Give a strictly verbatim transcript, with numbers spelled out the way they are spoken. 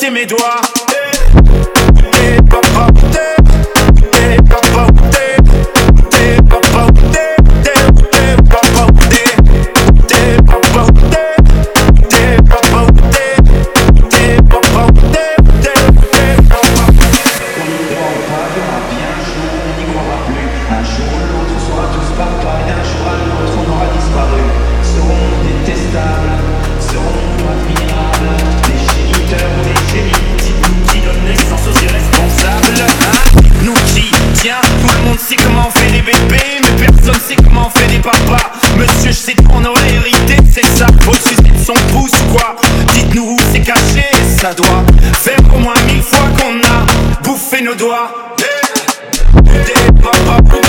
compter mes doigts. T'es papa, t'es, t'es papa, t'es, t'es papa, t'es, t'es, t'es papa, t'es, t'es papa, t'es, t'es papa, t'es, t'es papa, t'es, t'es, t'es papa. On n'y croit pas, il y aura bien un jour, on n'y croira plus. Un jour ou l'autre, on sera tous papa, et d'un jour à l'autre, on aura disparu. Serons détestables, serons admirables, des géniteurs ou des génies qui donnent naissance aux irresponsables. Hein? Nous qui, tiens, tout le monde sait comment on fait des bébés, mais personne sait comment on fait des papas. Monsieur, je sais qu'on aurait hérité, c'est ça, faut sucer de son pouce quoi. Dites-nous où c'est caché, ça doit faire au moins mille fois qu'on a bouffé nos doigts. Des papas.